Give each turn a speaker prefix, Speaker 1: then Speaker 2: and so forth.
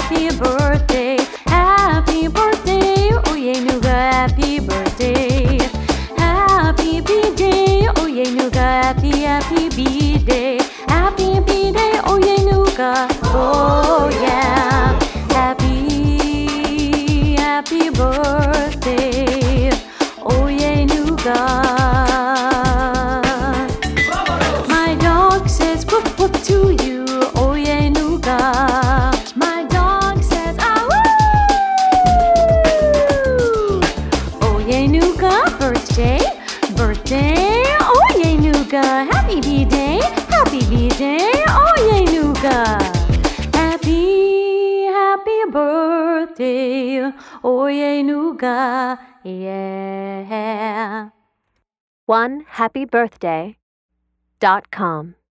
Speaker 1: happy birthday, oye nuga, happy birthday, happy B-day, oye nuga, happy B-day, oye nuga, oh yeah, happy birthday, oye nuga. My dog says whoop whoop to you, oye nuga. My dog says ah woo. Oye nuga, birthday, oye nuga, happy B-day, oye nuga. Happy birthday, oye nuga, yeah.
Speaker 2: OneHappyBirthday.com